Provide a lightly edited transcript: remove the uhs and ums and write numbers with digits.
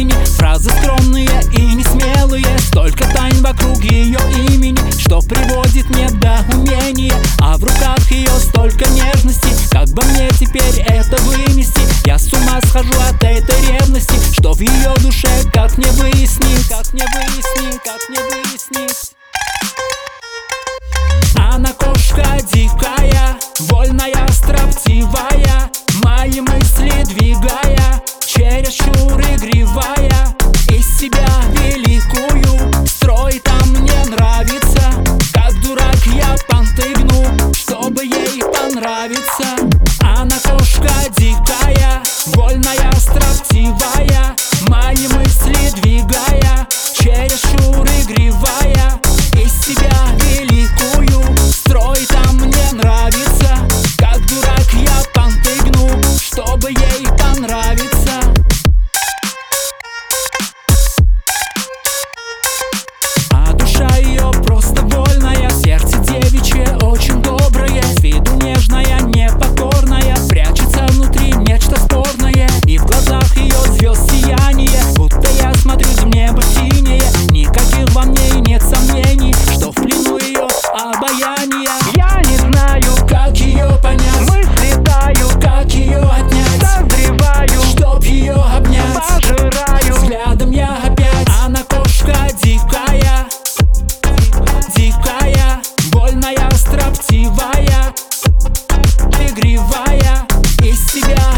имени. Фразы скромные и несмелые, столько тайн вокруг ее имени, что приводит недоумение. А в руках ее столько нежности, как бы мне теперь это вынести? Я с ума схожу от этой ревности, что в ее душе, как мне выяснить, как мне выяснить, как мне выяснить? Она кошка дикая, вольная, строптивая, мои мысли двигая, чересчур игривая, из себя великую строит, а мне нравится. Как дурак я понты гну, чтобы ей понравиться. Она кошка дикая, вольная, строптивая, мои мысли двигая, чересчур игривая, из себя великую строит, а мне нравится. Как дурак я понты гну, чтобы ей понравиться. А душа ее просто вольная, сердце девичье очень доброе, с виду нежная, непокорная, прячется внутри нечто спорное, и в глазах ее звезд сияние, будто я смотрю в небо синее. Никаких во мне и нет сомнений, что в плену ее обаяние. Я не знаю, Как ее понять, мысли тают, как ее отнять, созреваю, чтоб ее обнять, пожираю. взглядом я опять. Она кошка дикая, дикая, вольная, строптивая, игривая, из себя